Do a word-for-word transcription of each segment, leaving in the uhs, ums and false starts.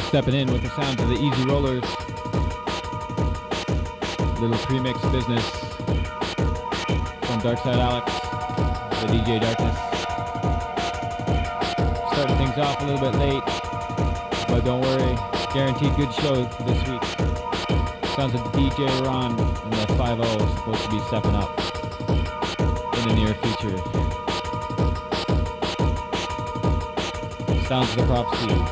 Stepping in with the sounds of the Easy Rollers. Little premix business from Darkside Alex, the D J Darkness. Starting things off a little bit late, but don't worry, guaranteed good show this week. Sounds of D J Ron and the five oh is supposed to be stepping up in the near future. Sounds of the Prophecy.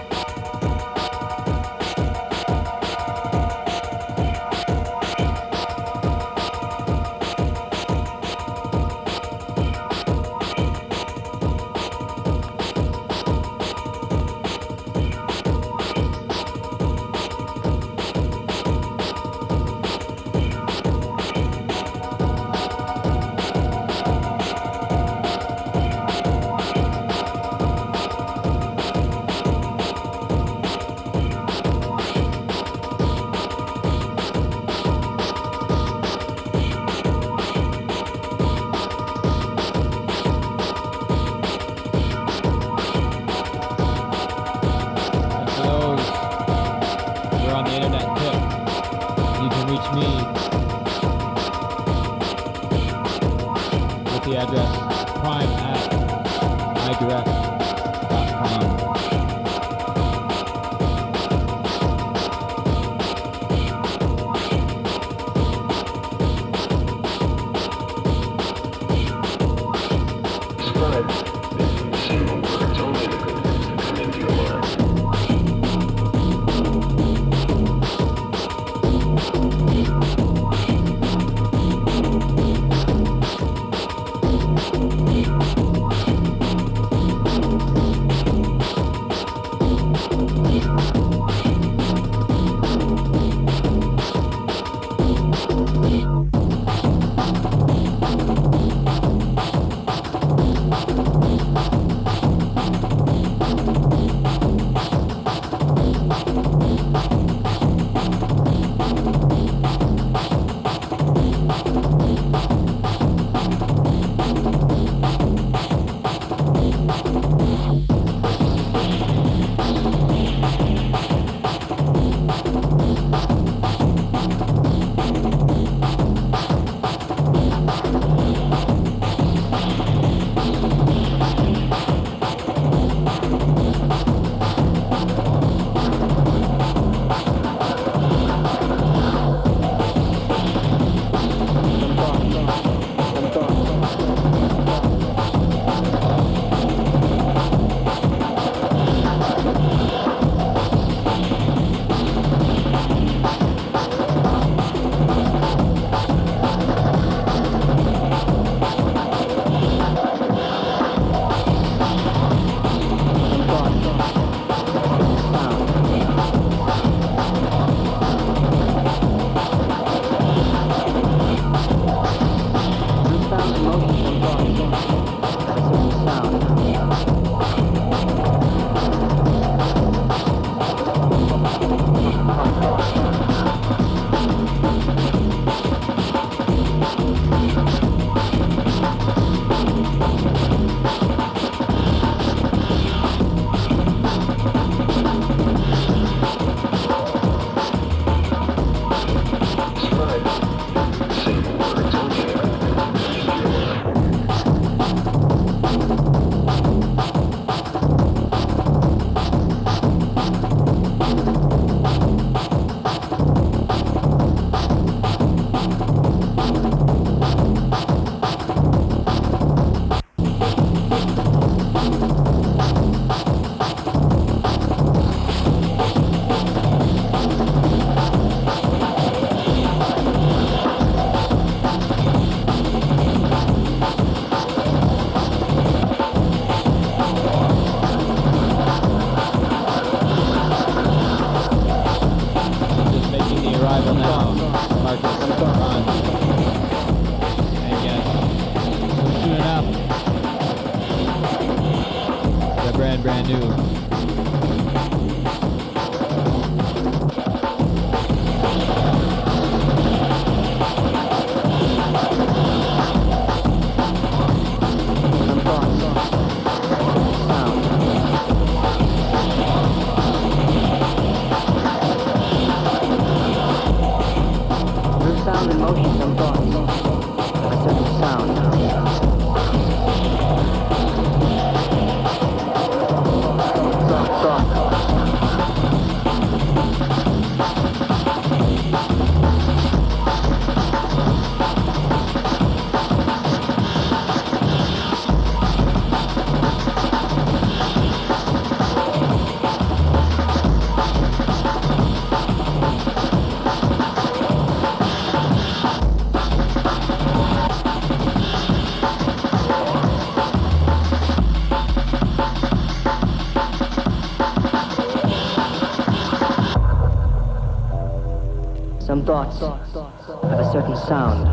Some thoughts have a certain sound.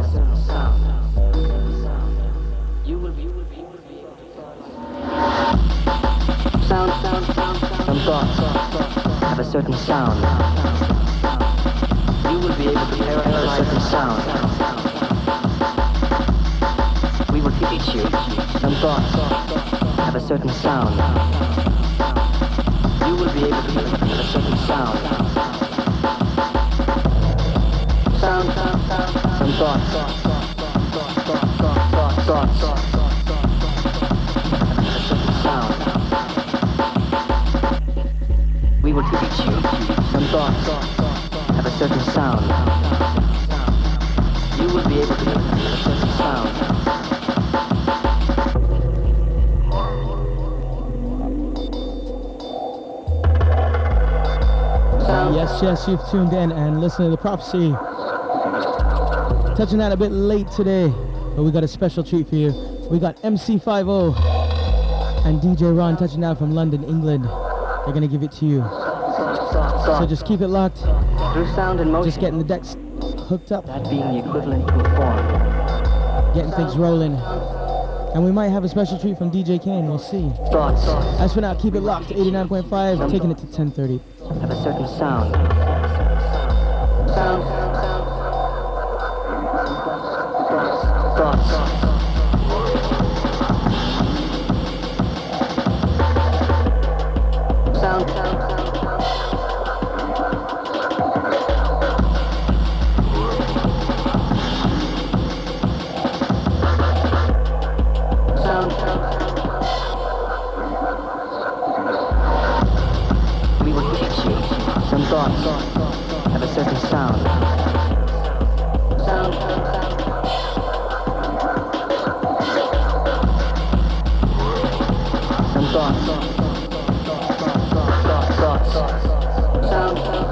You will be, you will be, you will be. Sound, sound, sound, sound. Some thoughts have a certain sound. You will be able to paralyze a certain sound. We will teach you. Some thoughts have a certain sound. You will be able to have a certain sound. Sound, sound, sound. Some thoughts. Thoughts. Have a certain sound. We will teach you. Some thoughts have a certain sound. You will be able to have a certain sound. Yes, yes, you've tuned in and listened to The Prophecy. Touching that a bit late today, but we got a special treat for you. We got M C five oh and D J Ron touching out from London, England. They're gonna give it to you. So just keep it locked. Through sound and motion. Just getting the decks hooked up. That being the equivalent to a form. Getting things rolling. And we might have a special treat from D J Kane, we'll see. Thoughts. As for now, keep it locked to eighty-nine point five, taking it to ten thirty. Have a certain sound. Sound. Thoughts. Sound. Sound. Thoughts have a certain sound. Sound, sound, sound. Some thoughts. Thoughts, thoughts. Sound, sound.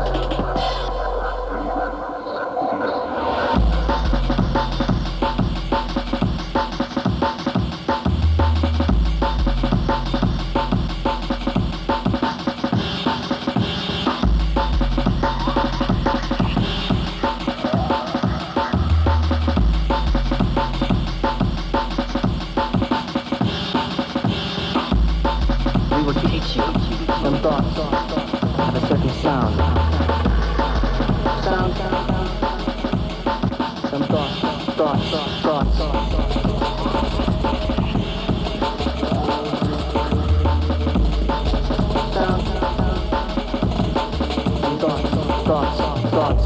Some thoughts have a certain sound. Sound, sound, sound. Some thoughts, thoughts, thoughts. Sound, some thoughts, thoughts, thoughts.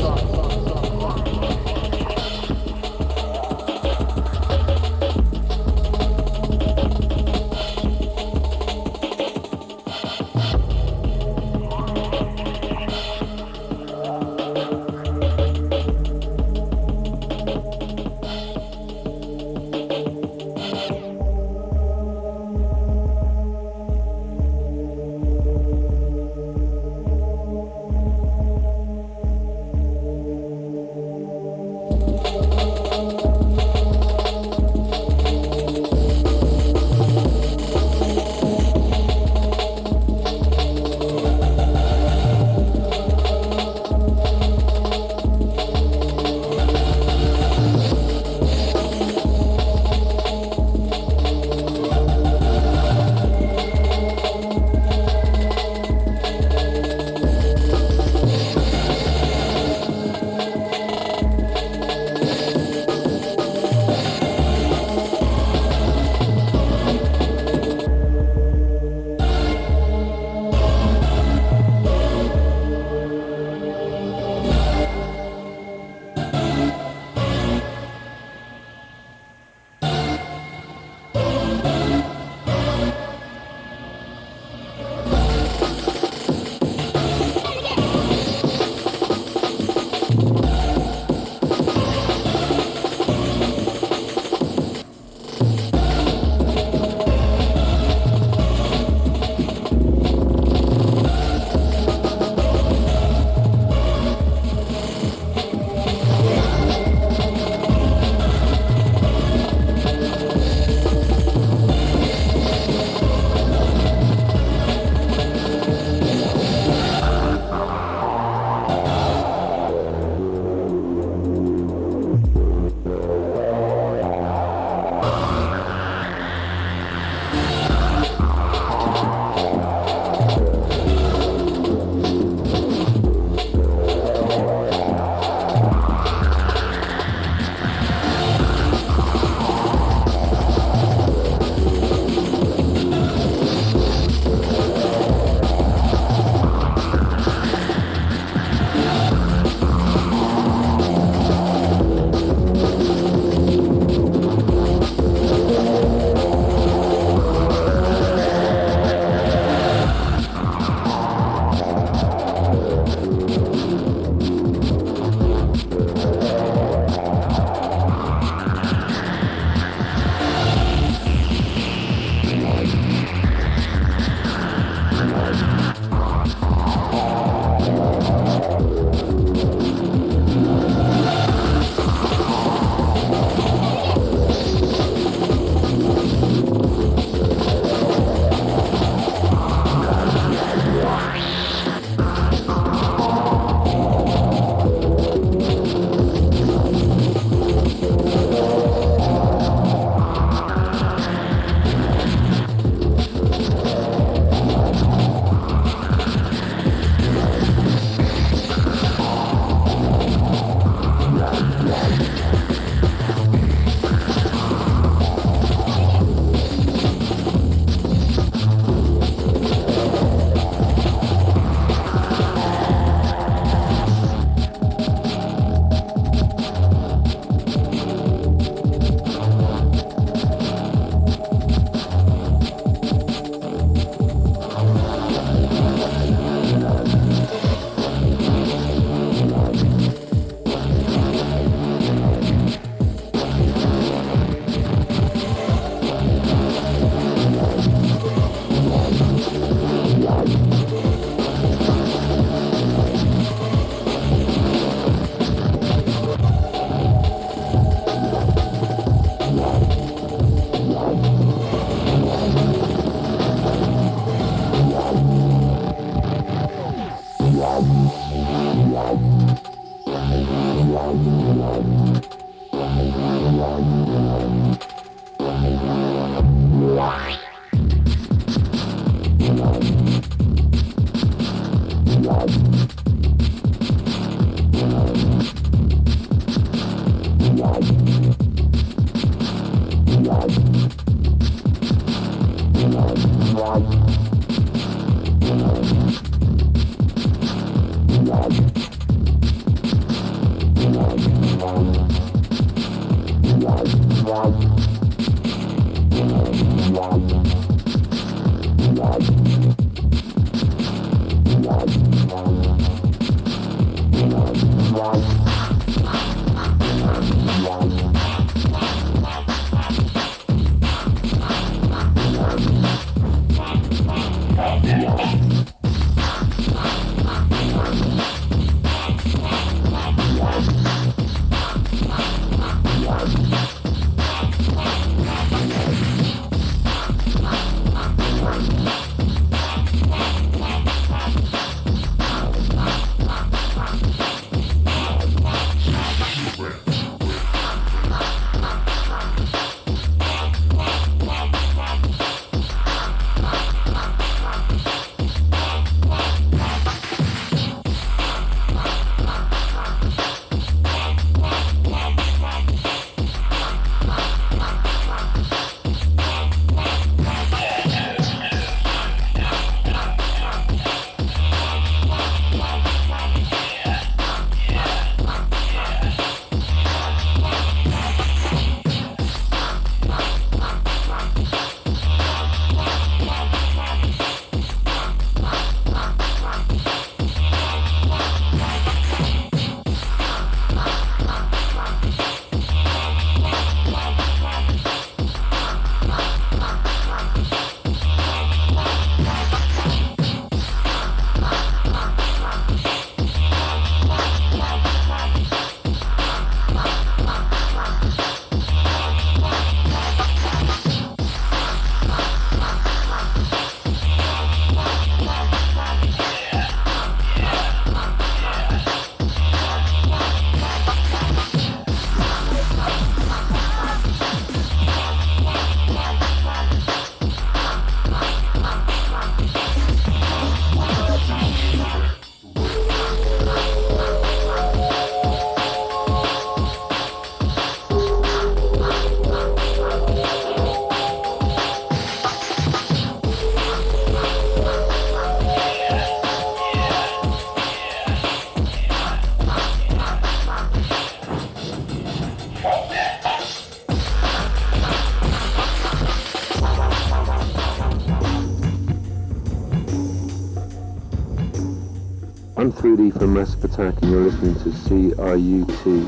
I'm three D from Massive Attack and you're listening to C R U T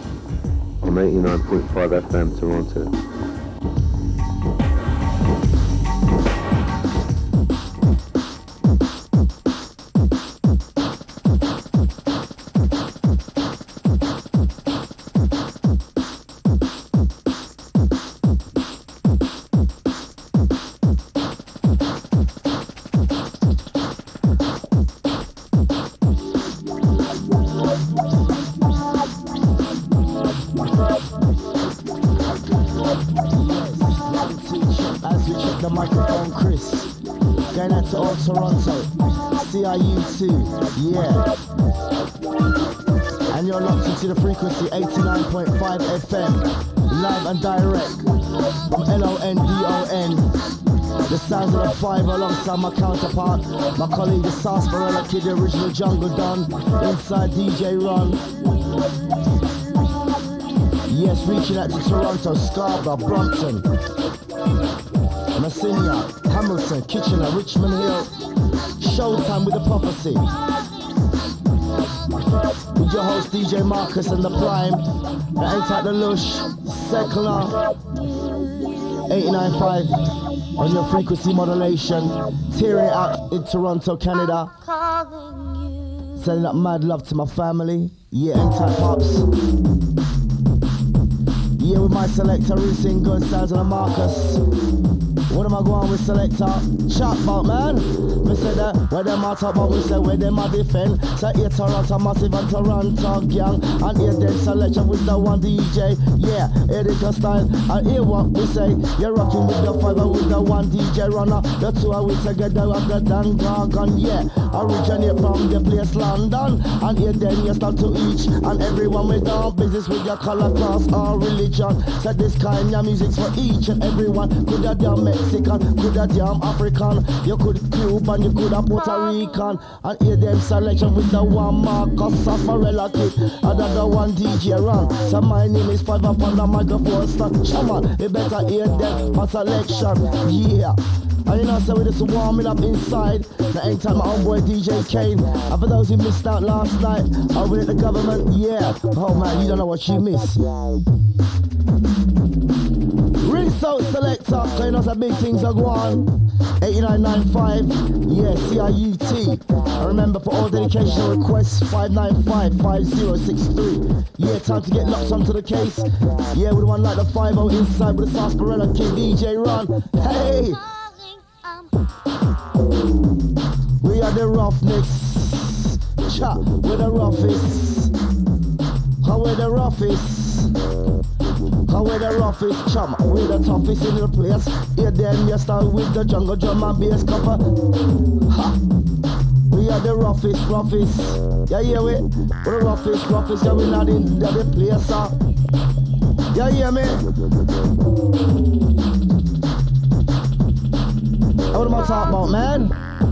on eighty-nine point five F M Toronto. Toronto, C R U two, yeah. And you're locked into the frequency eighty-nine point five F M, live and direct from L O N D O N. The sounds of the five alongside my counterpart, my colleague the Sarsaparilla Kid, the original Jungle Don, inside D J Ron. Yes, reaching out to Toronto, Scarborough, Brompton, Messinia, Hamilton, Kitchener, Richmond Hill. Showtime with the prophecy. With your host D J Marcus and the Prime. That ain't like the Lush, Secular, eighty-nine point five on your frequency modulation. Tearing it out in Toronto, Canada. Sending up mad love to my family. Yeah, ain't tight pops. Yeah, with my selector, Roosing Good, sounds of the Marcus. What am I going with selector? Chat about, man. Me say that where them a talk about, we say where them a defend. Say here Toronto Massive and Toronto gang. And here then selection with the one D J. Yeah, Erica style. And here what we say. You're rocking with the fiver with the one D J runner. The two are we together with the Dan Gargan. Yeah, originate from the place London. And here then you start to each and everyone with down business with your color, class or religion. So this kind of music's for each and everyone. Could have damn Mexican, could have damn African. You could Cuban, you could have Puerto Rican. And here them selection with the one Marcus Safarella kid. Another one D J run. So my name is Five Up on the microphone stand. Come on, you better hear them for selection. Yeah. And you know, so we just warming up inside. The ain't time my homeboy D J Kane. And for those who missed out last night, over at the government, yeah. Oh man, you don't know what you missed. Rinse out selector, cause you know some big things are going on. eighty-nine ninety-five, yeah, C I U T. And remember, for all dedication requests, five nine five, five zero six three. Yeah, time to get locked onto the case. Yeah, with the one like the five oh inside with the Sarsaparilla King D J Ron. Hey! We are the roughnecks. Chat, we're the roughest. How we're the roughest. How we're the roughest. Chum, we're the toughest in the place. Here then you start with the jungle drum and bass cover. Ha! We are the roughest, roughest. Yeah, yeah, we. We're the roughest, roughest. Yeah, we're not in the, the place, huh? Yeah, yeah, man. What am I talking about, man?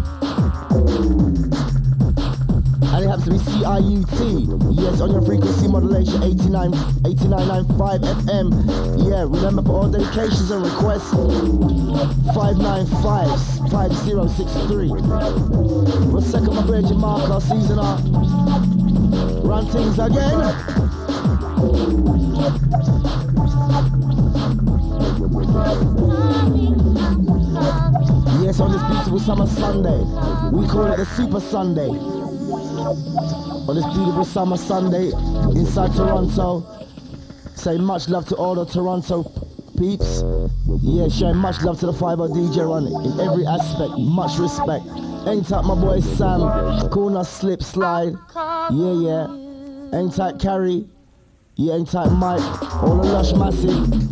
And it happens to be C I U T. Yes, on your frequency modulation, eighty-nine, eighty-nine point nine five F M. Yeah, remember for all dedications and requests, five nine five, five zero six three. We'll second my Virgin Marker season up. Run things again. Yes, on this beautiful summer Sunday, we call it the Super Sunday. On this beautiful summer Sunday inside Toronto, say much love to all the Toronto peeps. Yeah, showing much love to the five oh D J Run in every aspect, much respect. Ain't tight my boy Sam, corner slip slide. Yeah, yeah. Ain't tight Carrie. Yeah, ain't tight Mike. All the Lush Massive.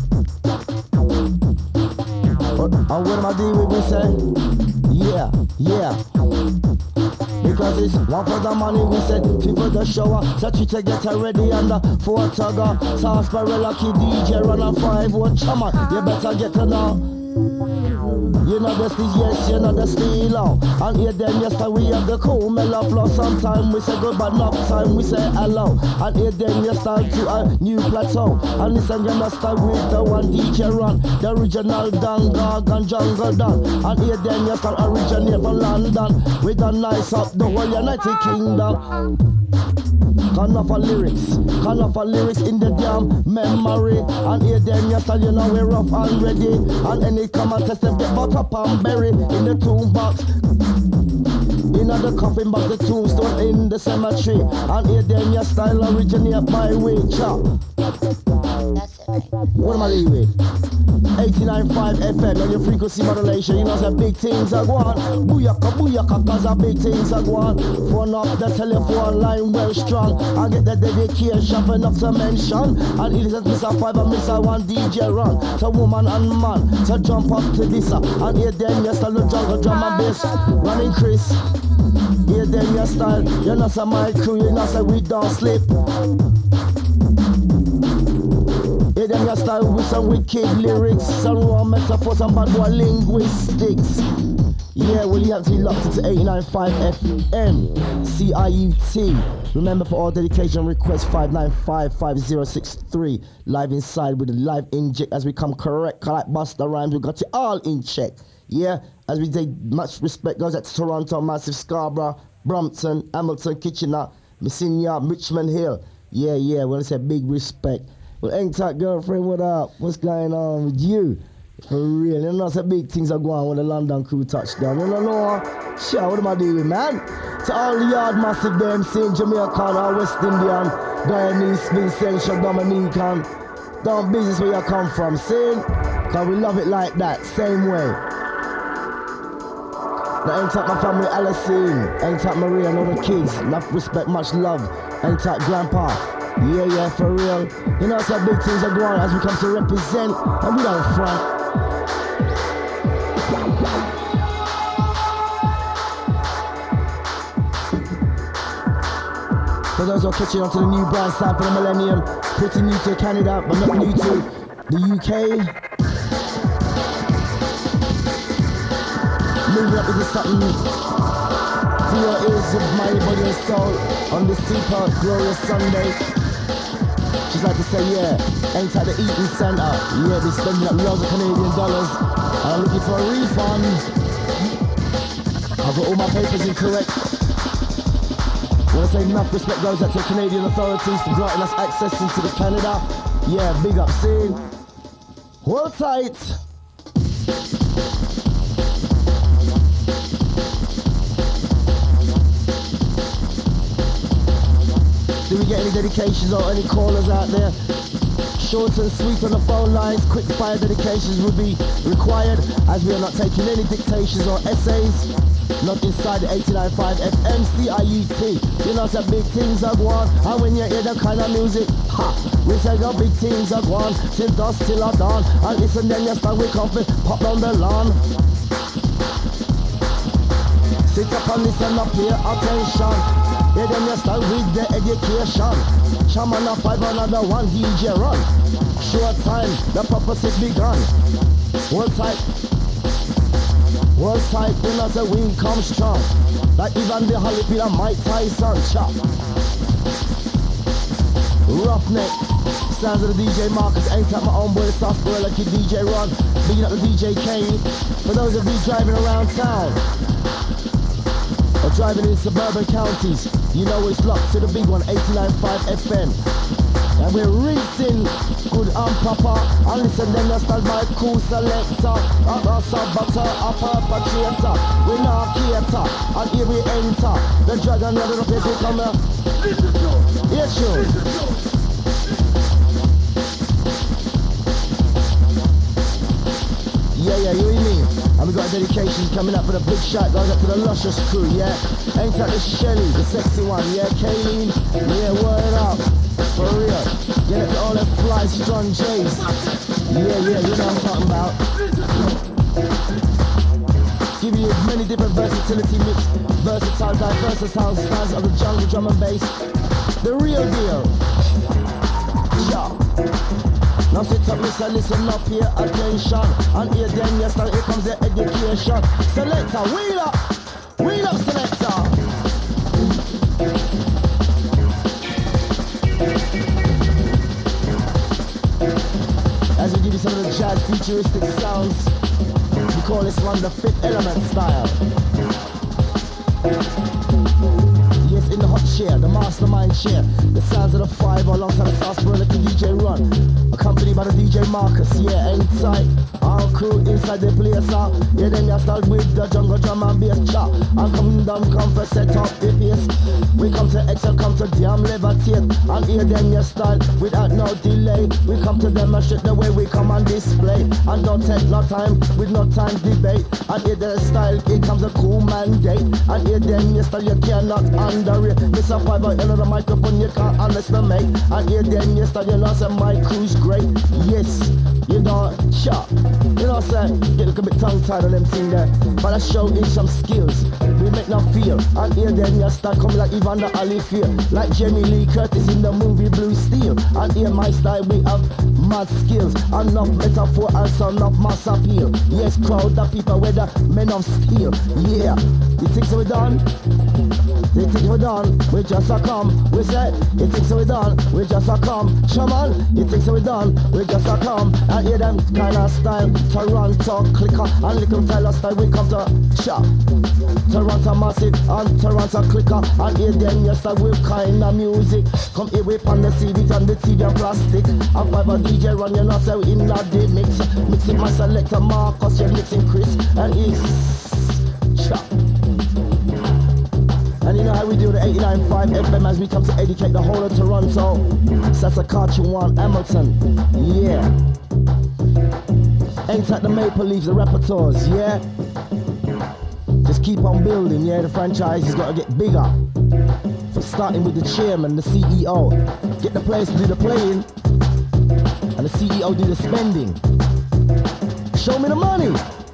And what am I doing with me say? Yeah, yeah. Because it's one for the money, we said, two for the shower. Set you to get ready and the four tugger. Sarsaparilla Kid D J run a five, one chummer. You better get to know. You know the steez, yes, you know the steelo. And here then, yes, we have the cool mellow flow. Sometimes we say good, but enough time we say hello. And here then, yes, to a new plateau. And listen, you must start with the one D J Run, the original Dan Gargan Jungle Dan. And here then, yes, originate from London with a nice up the whole United Kingdom. Kind of a lyrics, kind of a lyrics in the damn memory. And here then, yes, you know we're rough and ready. And any come and test them, get butter and berry in the toolbox. In the coffin box, the tombstone in the cemetery. And here then, your style originate by way, chop. That's it. What am I leaving with? eighty-nine point five F M on your frequency modulation. You know, the big things are going. Booyaka, booyaka, cause the big things are going. Phone up the telephone line well strong. And get the dedication enough to mention. And it isn't Mister Five and Mister One D J Run. So woman and man, so jump up to this. And here then, you start the jungle drum and bass. Running Chris. Here then, your style. You're not some my crew, you know, say we don't sleep. Here then, your style with some wicked lyrics, some raw metaphors, some bad boy linguistics. Yeah, well, you have to be locked into eighty-nine point five F M, C I U T. Remember, for all dedication requests, five nine five, five zero six three. Live inside with the live inject as we come correct. Like Busta Rhymes, we got you all in check. Yeah, as we say, much respect goes out to Toronto, Massive, Scarborough, Brompton, Hamilton, Kitchener, Messinia, Richmond Hill. Yeah, yeah, well, it's a big respect. Well, Hang Tight Girlfriend, what up? What's going on with you? For real, you know, some big things are going on when the London crew touchdown. You don't know, sure, what am I doing, man? To all the yard massive them, Saint Jamaican, or West Indian, Guyanese, Vincential, Dominican, down business where you come from, see? Cause we love it like that, same way. Now ain't my family Alicine, ain't Maria and all the kids. Enough respect, much love. Ain't grandpa. Yeah, yeah, for real. You know some big things are going on as we come to represent, and we don't front. For those who are catching on to the new brand sound for the millennium, pretty new to Canada, but not new to the U K. Moving up into something for your ears of mind, body and soul on this super glorious Sunday. Just like to say, yeah, ain't at the eating centre. Yeah, they're spending up loads of Canadian dollars, and I'm looking for a refund. I've got all my papers incorrect. I want to say enough respect goes out to Canadian authorities for granting us access into the Canada. Yeah, big up, see? Hold tight. Do we get any dedications or any callers out there? Short and sweet on the phone lines, quick fire dedications would be required as we are not taking any dictations or essays. Not inside the eighty-nine point five F M C I U T. You know some big things are going, and when you hear that kind of music, ha! We say the big things are going, till dusk till a dawn. And listen then you start with coffee, pop down the lawn. Sit up and listen up, pay attention. Yeah, then you start with the education. Shaman a five, another one, D J run. Short time, the purpose is begun. Hold tight. Hold tight, when as the wind comes strong. Like even the Holyfield and Mike Tyson chop. Roughneck. Sounds of the D J Marcus, ain't at my own boy, the sarsaparilla kid D J Ron. Bigging up the D J Kane. For those of you driving around town or driving in suburban counties, you know it's locked to the big one, eighty-nine point five F M. And we're rinsing good and proper. And listen then you stand by cool selector. Upper saboteur, upper perpetrator. We now cater, and here we enter. The dragon of the place we come here. Yes, you. Yeah, yeah, you and me. And we got a dedication coming up for the big shot, goes up to the Luscious crew, yeah? Ain't that the Shelly, the sexy one, yeah? Kayleen, yeah, word up. For real. Yeah, to all the fly strong J's. Yeah, yeah, you know what I'm talking about. Give you many different versatility mix, versatile, diverse styles of the jungle drum and bass. The real deal. Yeah. Now sit up, listen, listen up here, attention. And here then, yes, now here comes the education. Selector, wheel up, wheel up, selector. As we give you some of the jazz futuristic sounds, we call this one the Fifth Element style. Yes, in the hot chair, the mastermind chair, the sounds of the five alongside the sarsaparilla D J Run, accompanied by the D J Marcus. Yeah, inside our crew inside the place. Uh, yeah, then you start with the jungle drum and bass chop. And come down, come for set up the pace. We come to excel, come to damn levitate. And here then you start without no delay. We come to demonstrate the way we come on display. And don't take no time with no time debate. And here the style, it comes a cool mandate. And here then you style, you cannot underrate. Mister Fiver, you know the microphone, you can't underestimate. And here then you style, you know say my crew's great. Yes, you know, chop. You know what I'm saying? Get a little bit tongue-tied on them thing there. But I show in some skills. We make no fear. And here then you start coming like Evander Holyfield. Like Jamie Lee Curtis in the movie Blue Steel. And here my style we have mad skills. Enough metaphor and some enough mass appeal. Yes, crowd the people with the men of steel. Yeah. You think so we done? You think we done? We just a come. We say, you think so we done? We just a come. Shaman, you think so we done? We just a come. And hear them kind of style. Toronto clicker and little Tyler style. We come to chop. Toronto massive and Toronto clicker. And hear them yes style with kind of music. Come here we on the C D and the T V and plastic. And five a D J Run, you know say we in the day mix. Mixing my selector Marcus, you're mixing Chris. And it's chop. And you know how we do the eighty-nine point five F M as we come to educate the whole of Toronto. Saskatchewan, Hamilton. Yeah. Ain't at the Maple Leafs, the Raptors, yeah? Just keep on building, yeah? The franchise has got to get bigger. For starting with the chairman, the C E O. Get the players to do the playing, and the C E O do the spending. Show me the money.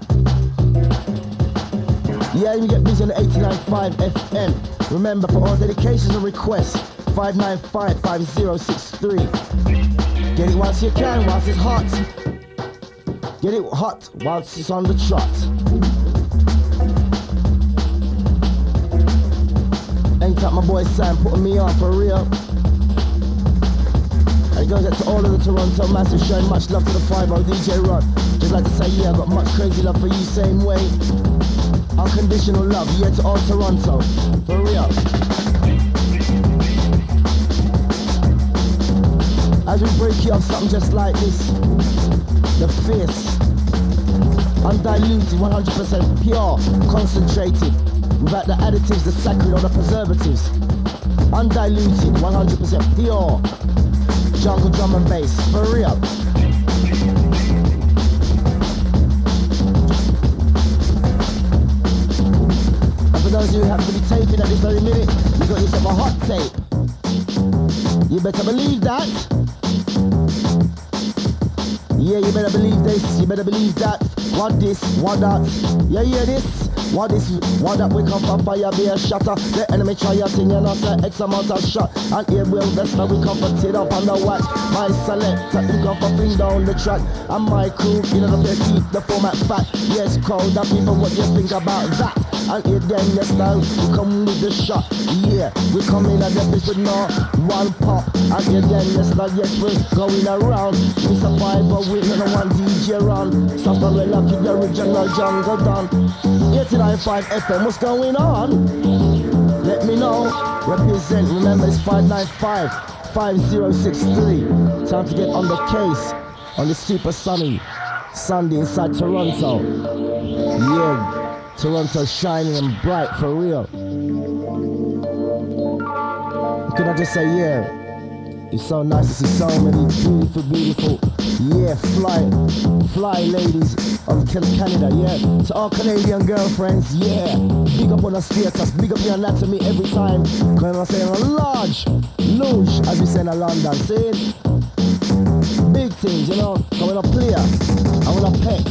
Yeah, you get busy on the eighty-nine point five F M. Remember, for all dedications and requests, five nine five, five zero six three. Get it whilst you can, whilst it's hot. Get it hot whilst it's on the trot. Ain't that my boy Sam putting me on for real? And it goes out to all of the Toronto Massive, showing much love to the five oh D J Rod. Just like to say, yeah, I got much crazy love for you, same way. Unconditional love, yeah, to all Toronto, for real. As we break you off something just like this, the fierce, undiluted, one hundred percent pure, concentrated, without the additives, the sacred or the preservatives. Undiluted, one hundred percent pure, jungle drum and bass, for real. For those who have to be taping at this very minute, you got yourself a hot tape. You better believe that. Yeah, you better believe this, you better believe that. What this, what that. Yeah, yeah, this. What this, what that, we come from fire, be a shatter. The enemy try your thing, you know, say X amount of shot. And here we'll best now we come for tit up on the watch. My selector, we come for bring down the track. And my crew, you know, they keep the format fat. Yes, crowd, the people, what you think about that? And here then, yes, now we come with the shot. Yeah, we come in at the place with no one pop. And here then, yes, now, yes, we're going around. We survive, but we don't want D J run. Suffer well up to the original jungle done. eighty-nine point five F M, what's going on? Let me know. Represent, remember it's five nine five, five zero six three. Time to get on the case on the super sunny Sunday inside Toronto. Yeah. Toronto's shining and bright for real. Can I just say, yeah, it's so nice to see so many beautiful, beautiful, yeah, fly, fly ladies of Canada, yeah. To all Canadian girlfriends, yeah. Big up on the status, big up your anatomy every time. Because I'm saying a large, luge, as we say in London, saying big things, you know. I want to play, I want to pet.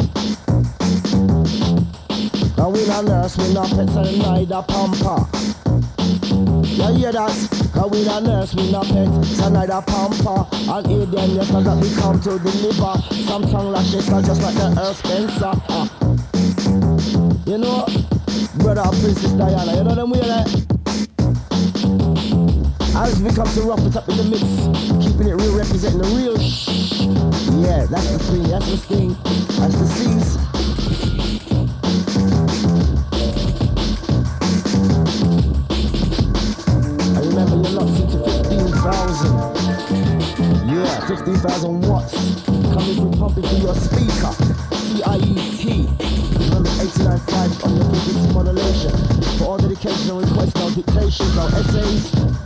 And we not nurse, we not pets and neither pamper. You hear that? Cause we not nurse, we not pets and neither pamper. And here then, yes, that we come to deliver some tongue lashes, not just like the Earl Spencer. Uh. You know, brother Princess Diana, you know them way like. As we come to rough it up in the mix, keeping it real, representing the real shh. Yeah, that's the thing, that's the thing, that's the scenes. Yeah, fifteen thousand watts coming through, pumping through your speaker. C I E T. Remember eighty-nine point five on your frequency modulation. For all dedication and requests, no dictations, no essays.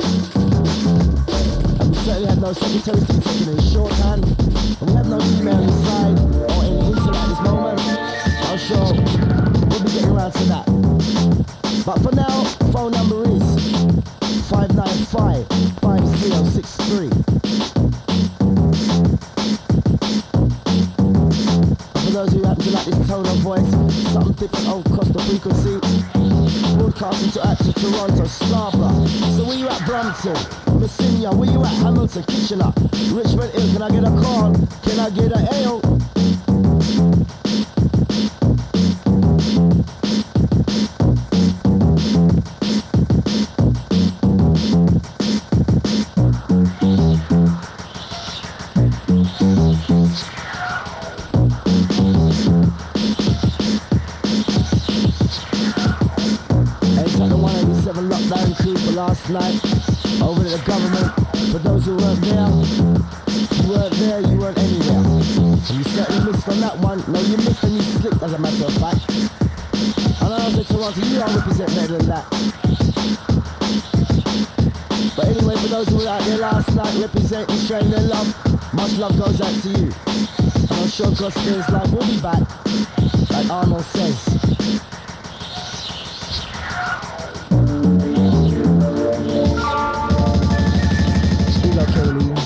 And we certainly have no secretaries to be taken in shorthand. And we have no email inside or any internet at this moment. I'm sure we'll be getting around to that. But for now, phone number is five nine five, five zero six three. For those who happen to like this tone of voice, something different across the frequency. Broadcasting to out to Toronto, Scarborough. So where you at, Brampton? Messinia, where you at, Hamilton, Kitchener, Richmond Hill? Can I get a call? Can I get a hail? Last night, over to the government. For those who weren't there, you weren't there, you weren't anywhere. And you certainly missed on that one. No, you missed and you slipped, as a matter of fact. And I was like, Toronto, you don't represent better than that. But anyway, for those who were out there last night, representing, showing their love, much love goes out to you. No shortcut spins like we'll be back, like Arnold says. Big up, Kaylin.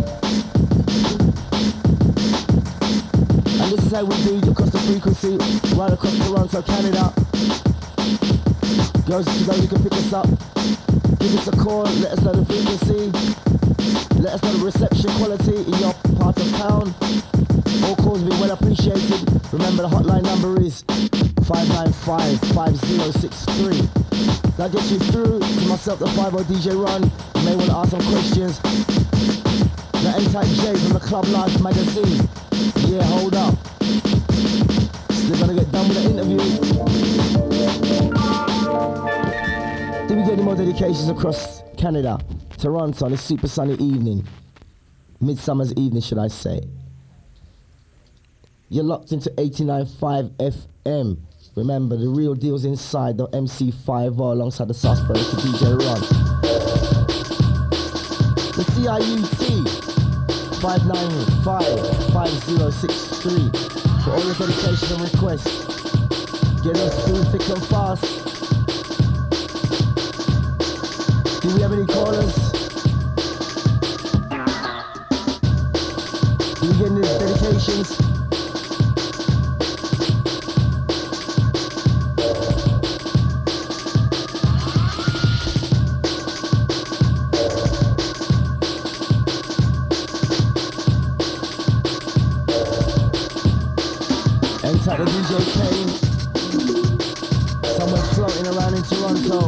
And this is how we do across the frequency, right across Toronto, Canada. Girls, you know you can pick us up. Give us a call, let us know the frequency. Let us know the reception quality in your part of town. All calls will be well appreciated. Remember the hotline number is five nine five, five zero six three. That gets you through to myself, the five oh D J Ron. You may want to ask some questions. The A-Type J from the Club Life magazine. Yeah, hold up. Still gonna get done with the interview. Did we get any more dedications across Canada? Toronto on a super sunny evening. Midsummer's evening, should I say. You're locked into eighty-nine point five F M. Remember, the real deal's inside the M C five oh alongside the Sarsaparilla to D J Ron. The C I U T, five nine five, five zero six three. For all your dedications and requests. Get us through thick and fast. Do we have any callers? Do we get any dedications? Enter the D J Kane. Somewhere floating around in Toronto.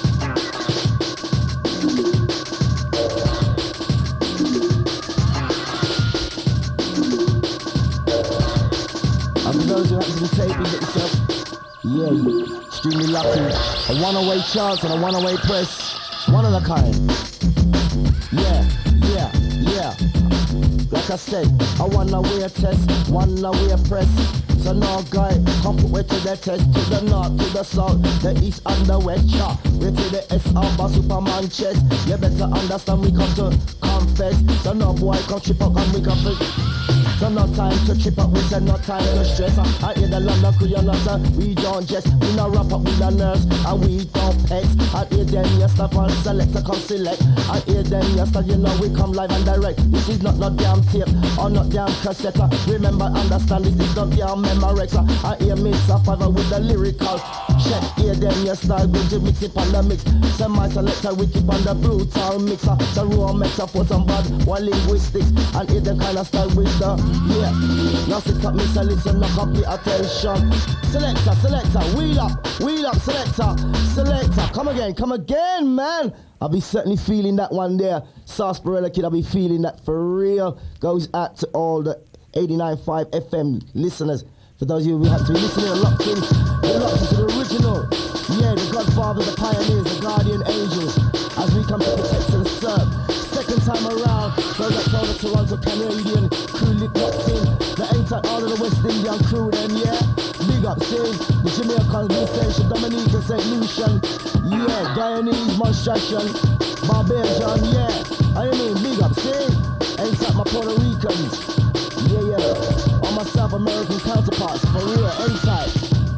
Those who happen to be taping, get yourself, yeah, extremely lucky. A one-away chance and a one-away press, one of a kind. Yeah, yeah, yeah. Like I said, a one-away test, one-away press. So no guy, come put way to the test, to the north, to the south, the east and the west, yeah. Way to the S Alba Superman chest. You better understand we come to confess. So no boy come trip up and we come to. So no time to trip up, we said no time to stress. I hear the London crew, you know, sir. We don't jest, we no wrap up with the nerves, and we don't pet. I hear them, you stop and select to come select. I hear them, you stop, you know, we come live and direct. This is not no damn tape, or not damn cassette. Remember, understand, this is not damn Memorex. I hear Mister Fiver with the lyrical check. Hear them, you start going to mix it on the mix. Some my selector, we keep on the brutal mixer. The raw metaphors and bad, one linguistics. And hear them kind of style with the yeah, now sit up, mister, listen, now complete attention. Selector, selector, wheel up, wheel up, selector, selector. Come again, come again, man. I'll be certainly feeling that one there. Sarsaparilla Kid, I'll be feeling that for real. Goes out to all the eighty-nine point five F M listeners. For those of you who have to be listening and locked in, you're locked into the original. Yeah, the Godfather, the pioneers, the guardian angels. As we come to protect and serve. Second time around, so that's all the Toronto Canadian crew lit locked in. The A-Type, all of the West Indian crew then, yeah. Big up, see, the Jamaicans, Blue Station, Dominica, Saint Lucian, yeah. Guyanese, Monstration, Barbadian, yeah. I mean, big up, see, A-Type, my Puerto Ricans, yeah, yeah. All my South American counterparts, for real, A-Type.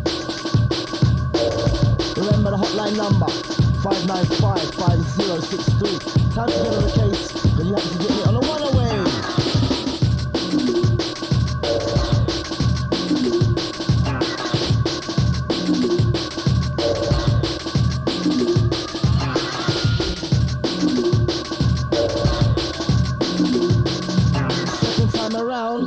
Remember the hotline number, five nine five, five zero six three. Time to get on the case, because you have to get me on a one-away. Second time around,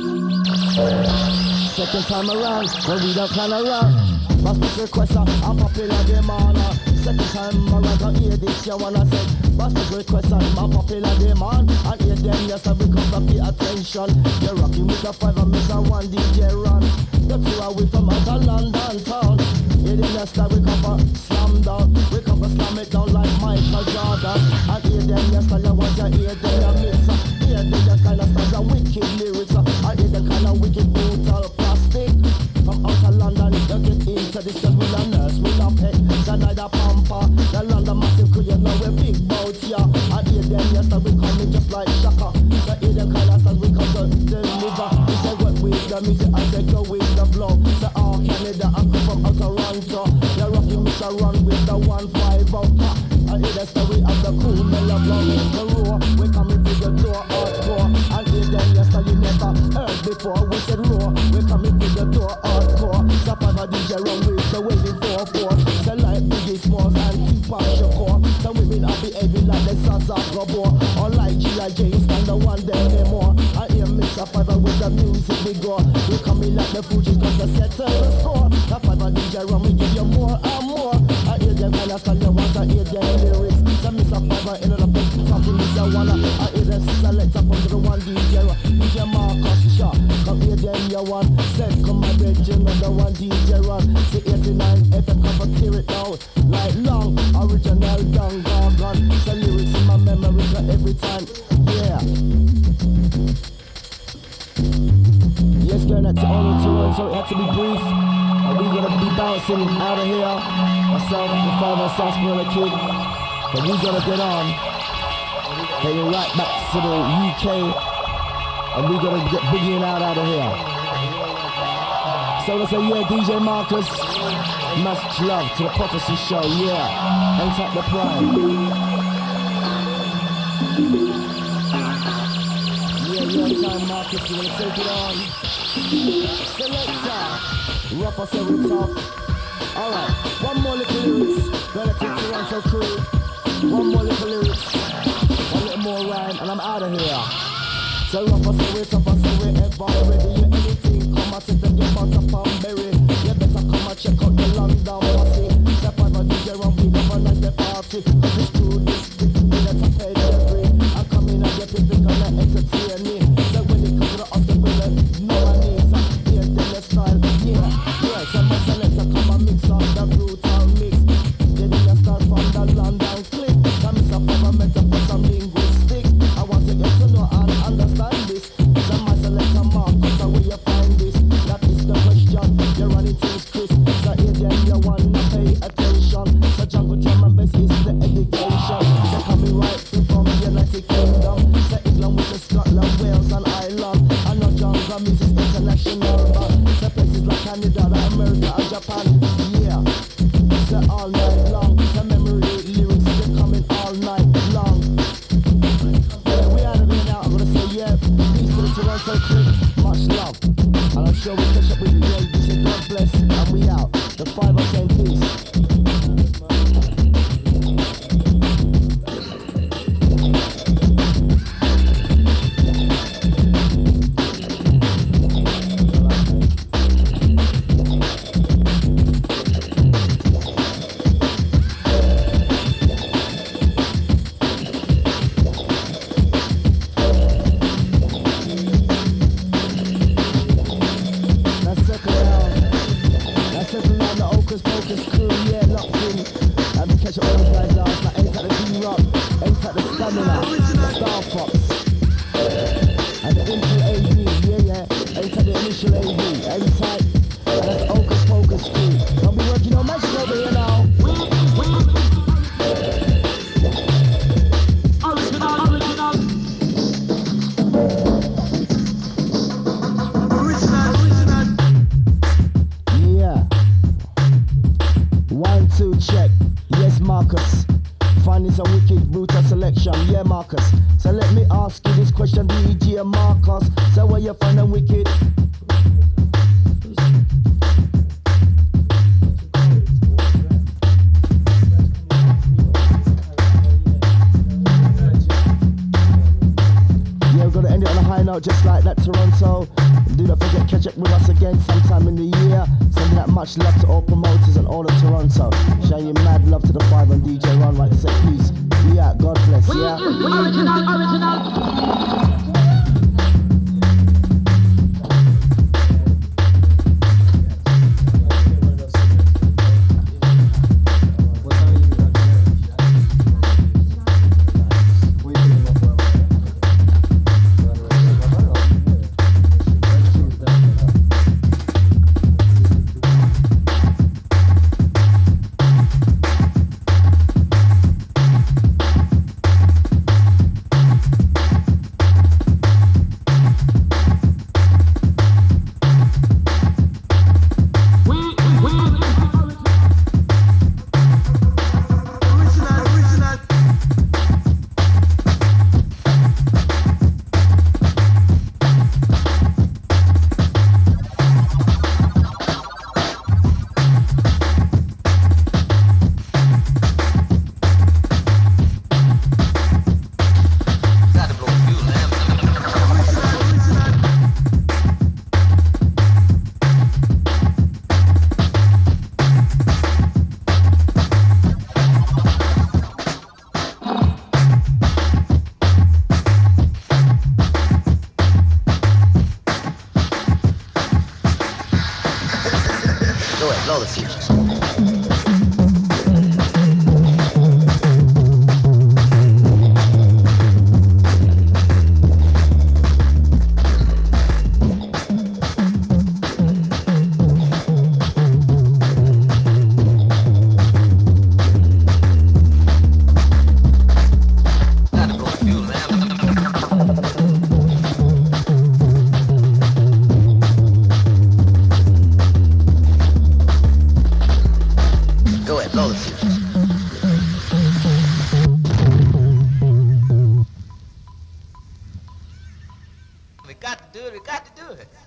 second time around, when we don't plan around. My special requester, I'm popular demand. Second time around, I hear this, you wanna say. My special requester, I'm popular demand. And hear them, yes, I become to pay attention. You're rocking with the five and Mister One D J Ron. The two are with from out of London town. Hear them, yes, that we come for slam down. We come for slam it down like Michael Jordan. And hear them, yes, I want to hear them, you mix. Hear them, the kind of stuff, the wicked lyrics. I hear the kind of wicked brutal plastic. From out of London, you get into this cause we a nurse, we a pet, the neither pamper. The London massive crew, you know we're big bout ya. I hear them, yes, that we coming just like Shaka. The hear them kind of stuff, we come to deliver. We say what with the one five oh. I hear the story of the cool mellow the roar, we coming to the door hardcore. And hear them yes, you never heard before. We said roar, we coming to the door hardcore. So five a D J run with the waving four four. The light Biggie Smalls and Tupac Shakur. The women are behaving like the sons of Gabor. Or like G I James and the one day anymore. I hear Mister Fiver with the music we go. We coming like the Fugees cause the settle the score. The five a D J run, we give you more and more. I hear them kind of style, you want to hear their lyrics. So Mister Fiver in the big talking with the one. I hear them select up under the one D J. D J Marcus Shaw, come hear them you want. Said come my bed, you know the one D J run. See eighty-nine F M, come and tear it down. Like long, original, young, gone. The lyrics in my memory every time, yeah. Yes, going out to all the tour, so it had to be brief. And we gonna be bouncing out of here. Myself, the father, Sarsaparilla Kid. But we gotta get on. Heading right back to the U K. And we gotta get boogieing out out of here. So let's say, yeah, D J Marcus. Much love to the Prophecy Show, yeah. Ain't at the prime. Yeah, your time, Marcus, you wanna take it on? Selector, rough us every top. Alright, one more little lyrics, relative to Toronto crew. One more little lyrics, one little more rhyme, and I'm out of here. So rough us every top, us every ever ready. You anything, come and take them, you want a palm berry. You better come and check out the London party. Step on a D J round, we never nice the party. This true, this, this, we let us pay the free. I'm coming and get people gonna entertain me. So when it comes to the Oscar, we let no one needs a hear the style. Yeah, yeah, so my selector come and mix up the brutal mix. Getting a start from the London click. Come is a fundamental for some linguistic. I want to get to know and understand this. So my selector mark, cause the way you find this. That is the question, you're running things Chris. So here then you wanna pay attention. So jungle drum and bass is the education. So coming right through from the United Kingdom. So England with the Scotland, Wales and Ireland. I know jungle music is international, but so places like Canada, like America and Japan. Yeah, so all night long. The memory lyrics, they're coming all night long. Yeah, we out of here now, I'm gonna say yeah. Peace to the Toronto crew, much love. And I'm sure we'll catch up with you later. We say God bless, and we out. The five or ten peace. Just like that, Toronto. Do not forget, catch up with us again sometime in the year. Sending out much love to all promoters and all of Toronto. Showing you mad love to the five on D J Ron, right to say peace. We out, God bless, yeah? Original, original. good.